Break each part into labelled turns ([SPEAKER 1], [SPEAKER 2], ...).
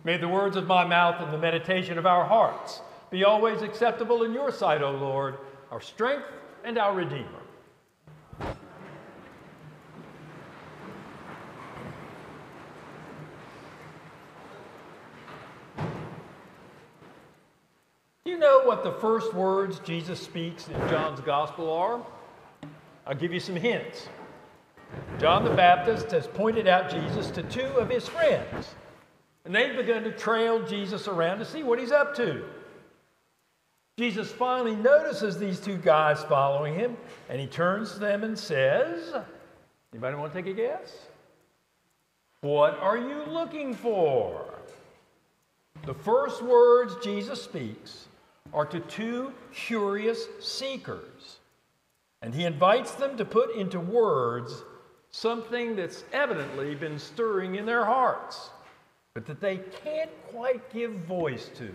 [SPEAKER 1] May the words of my mouth and the meditation of our hearts be always acceptable in your sight, O Lord, our strength and our Redeemer. Do you know what the first words Jesus speaks in John's Gospel are? I'll give you some hints. John the Baptist has pointed out Jesus to two of his friends, and they've begun to trail Jesus around to see what he's up to. Jesus finally notices these two guys following him, and he turns to them and says, anybody want to take a guess? What are you looking for? The first words Jesus speaks are to two curious seekers, and he invites them to put into words something that's evidently been stirring in their hearts, but that they can't quite give voice to.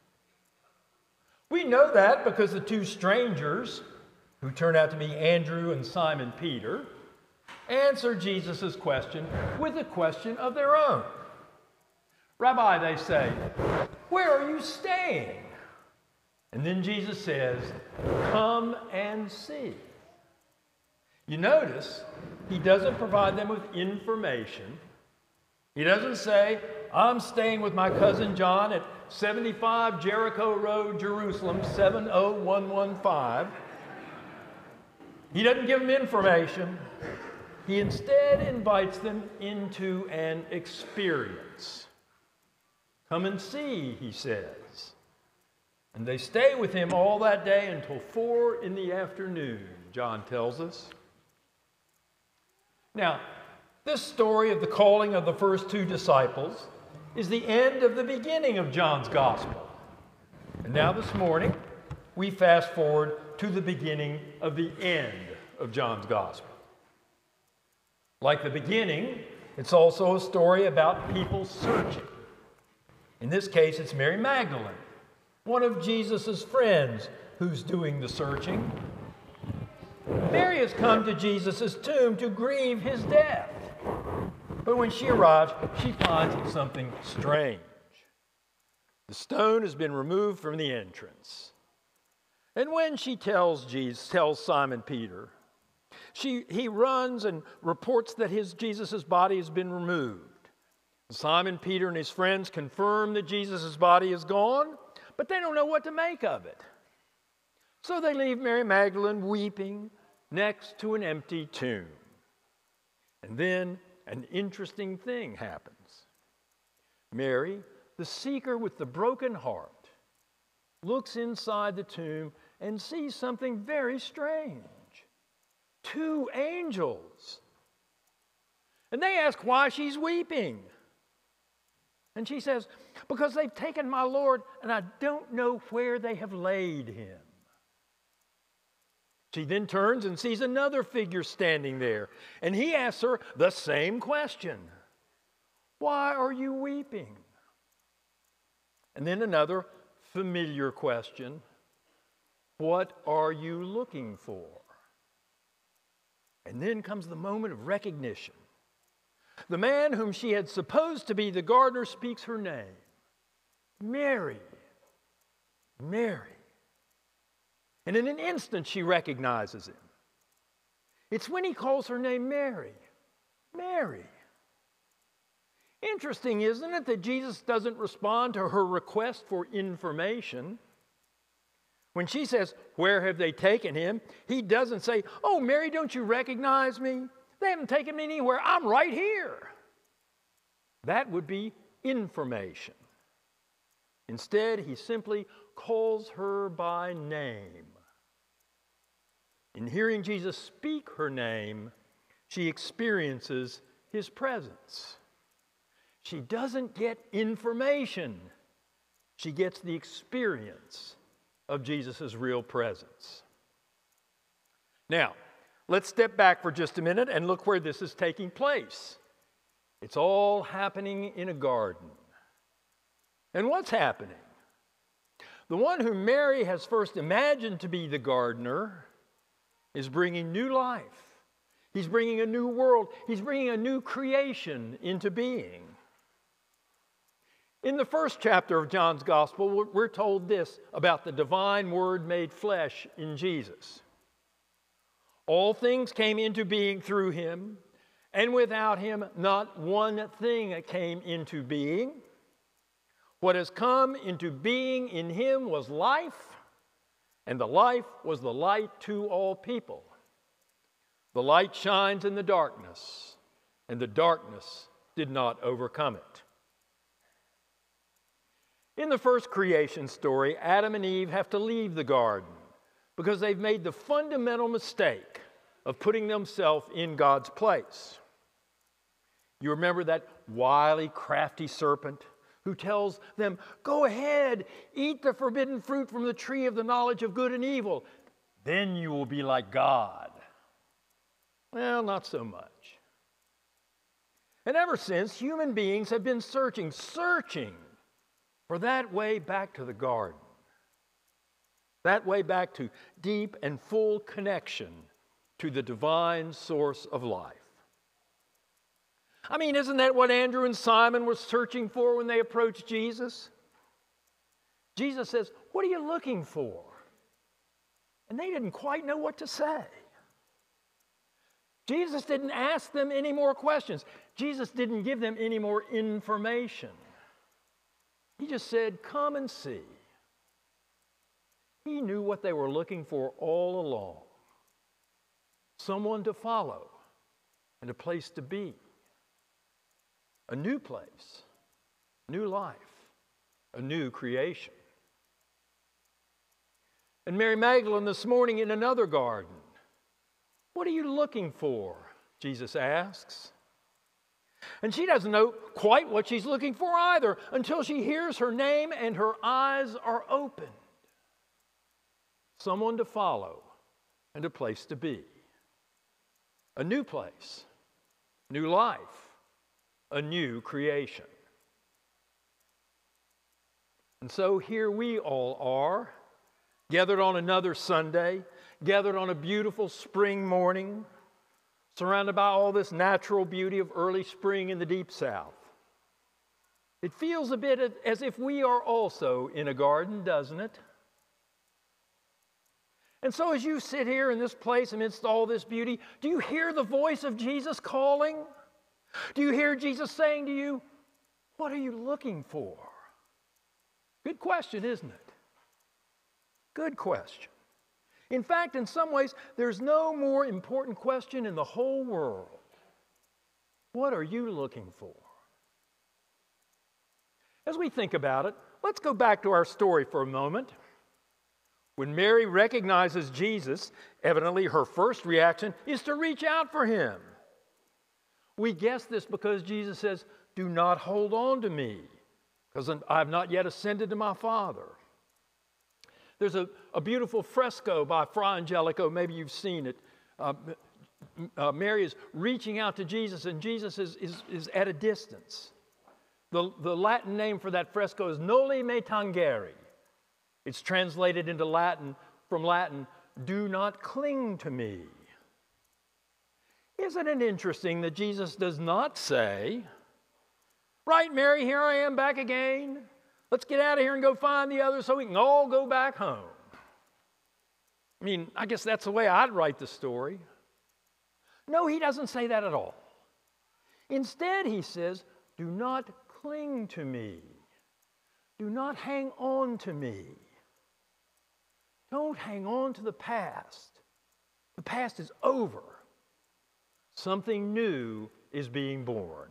[SPEAKER 1] We know that because the two strangers, who turn out to be Andrew and Simon Peter, answer Jesus' question with a question of their own. Rabbi, they say, where are you staying? And then Jesus says, come and see. You notice he doesn't provide them with information. He doesn't say, I'm staying with my cousin John at 75 Jericho Road, Jerusalem, 70115. He doesn't give them information. He instead invites them into an experience. Come and see, he says. And they stay with him all that day until 4 in the afternoon, John tells us. Now, this story of the calling of the first two disciples is the end of the beginning of John's gospel. And now this morning, we fast forward to the beginning of the end of John's gospel. Like the beginning, it's also a story about people searching. In this case, it's Mary Magdalene, one of Jesus' friends, who's doing the searching. Mary has come to Jesus' tomb to grieve his death. But when she arrives, she finds something strange. The stone has been removed from the entrance. And when she tells Simon Peter, he runs and reports that Jesus' body has been removed. Simon Peter and his friends confirm that Jesus' body is gone, but they don't know what to make of it. So they leave Mary Magdalene weeping next to an empty tomb. And then an interesting thing happens. Mary, the seeker with the broken heart, looks inside the tomb and sees something very strange. Two angels. And they ask why she's weeping. And she says, because they've taken my Lord and I don't know where they have laid him. She then turns and sees another figure standing there, and he asks her the same question. Why are you weeping? And then another familiar question. What are you looking for? And then comes the moment of recognition. The man whom she had supposed to be the gardener speaks her name. Mary. Mary. And in an instant, she recognizes him. It's when he calls her name Mary. Mary. Interesting, isn't it, that Jesus doesn't respond to her request for information? When she says, where have they taken him? He doesn't say, oh, Mary, don't you recognize me? They haven't taken me anywhere. I'm right here. That would be information. Instead, he simply calls her by name. In hearing Jesus speak her name, she experiences his presence. She doesn't get information. She gets the experience of Jesus' real presence. Now, let's step back for just a minute and look where this is taking place. It's all happening in a garden. And what's happening? The one whom Mary has first imagined to be the gardener is bringing new life. He's bringing a new world. He's bringing a new creation into being. In the first chapter of John's Gospel, we're told this about the divine Word made flesh in Jesus. All things came into being through him, and without him not one thing came into being. What has come into being in him was life, and the life was the light to all people. The light shines in the darkness, and the darkness did not overcome it. In the first creation story, Adam and Eve have to leave the garden because they've made the fundamental mistake of putting themselves in God's place. You remember that wily, crafty serpent who tells them, "Go ahead, eat the forbidden fruit from the tree of the knowledge of good and evil. Then you will be like God." Well, not so much. And ever since, human beings have been searching for that way back to the garden, that way back to deep and full connection to the divine source of life. I mean, isn't that what Andrew and Simon were searching for when they approached Jesus? Jesus says, "What are you looking for?" And they didn't quite know what to say. Jesus didn't ask them any more questions. Jesus didn't give them any more information. He just said, "Come and see." He knew what they were looking for all along. Someone to follow and a place to be. A new place, new life, a new creation. And Mary Magdalene this morning in another garden. "What are you looking for?" Jesus asks. And she doesn't know quite what she's looking for either until she hears her name and her eyes are opened. Someone to follow and a place to be. A new place, new life, a new creation. And so here we all are, gathered on another Sunday, gathered on a beautiful spring morning, surrounded by all this natural beauty of early spring in the deep South. It feels a bit as if we are also in a garden, doesn't it? And so as you sit here in this place amidst all this beauty, do you hear the voice of Jesus calling? Do you hear Jesus saying to you, "What are you looking for?" Good question, isn't it? Good question. In fact, in some ways, there's no more important question in the whole world. What are you looking for? As we think about it, let's go back to our story for a moment. When Mary recognizes Jesus, evidently her first reaction is to reach out for him. We guess this because Jesus says, "Do not hold on to me, because I have not yet ascended to my Father." There's a beautiful fresco by Fra Angelico, maybe you've seen it. Mary is reaching out to Jesus, and Jesus is at a distance. The Latin name for that fresco is Noli Me Tangere. It's translated into Latin, from Latin, "Do not cling to me." Isn't it interesting that Jesus does not say, "Right, Mary, here I am back again. Let's get out of here and go find the others so we can all go back home." I mean, I guess that's the way I'd write the story. No, he doesn't say that at all. Instead, he says, "Do not cling to me. Do not hang on to me. Don't hang on to the past. The past is over. Something new is being born."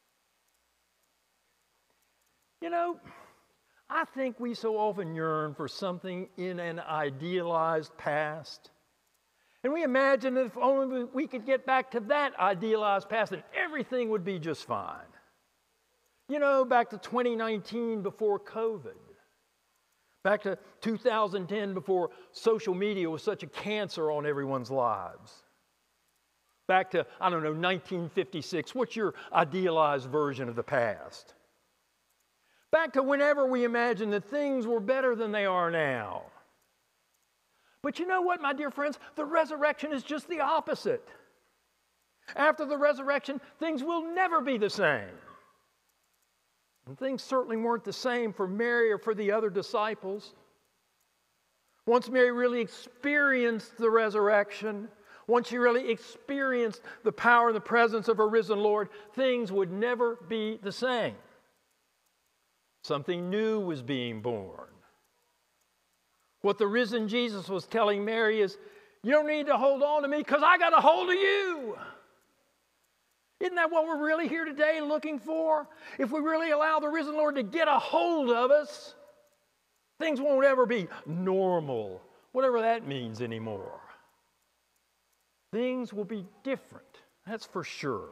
[SPEAKER 1] You know, I think we so often yearn for something in an idealized past. And we imagine that if only we could get back to that idealized past, then everything would be just fine. You know, back to 2019 before COVID. Back to 2010 before social media was such a cancer on everyone's lives. Back to, 1956. What's your idealized version of the past? Back to whenever we imagined that things were better than they are now. But you know what, my dear friends? The resurrection is just the opposite. After the resurrection, things will never be the same. And things certainly weren't the same for Mary or for the other disciples. Once Mary really experienced the resurrection, once she really experienced the power and the presence of her risen Lord, things would never be the same. Something new was being born. What the risen Jesus was telling Mary is, you don't need to hold on to me because I got a hold of you. Isn't that what we're really here today looking for? If we really allow the risen Lord to get a hold of us, things won't ever be normal, whatever that means anymore. Things will be different, that's for sure.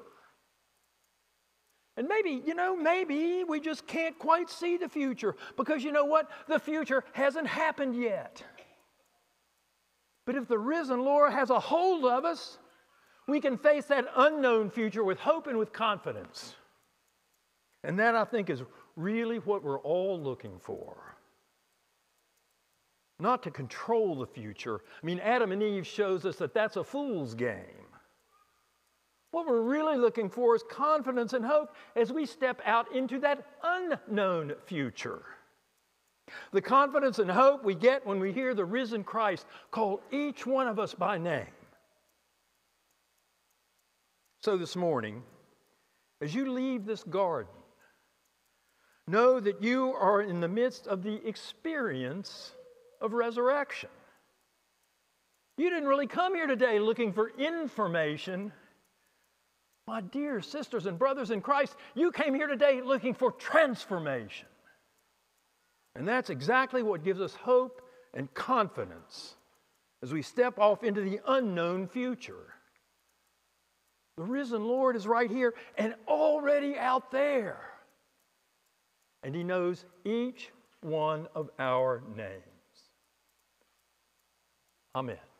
[SPEAKER 1] And maybe we just can't quite see the future because you know what? The future hasn't happened yet. But if the risen Lord has a hold of us, we can face that unknown future with hope and with confidence. And that, I think, is really what we're all looking for. Not to control the future. I mean, Adam and Eve shows us that that's a fool's game. What we're really looking for is confidence and hope as we step out into that unknown future. The confidence and hope we get when we hear the risen Christ call each one of us by name. So this morning, as you leave this garden, know that you are in the midst of the experience of resurrection. You didn't really come here today looking for information. My dear sisters and brothers in Christ, you came here today looking for transformation. And that's exactly what gives us hope and confidence as we step off into the unknown future. The risen Lord is right here and already out there. And He knows each one of our names. Amen.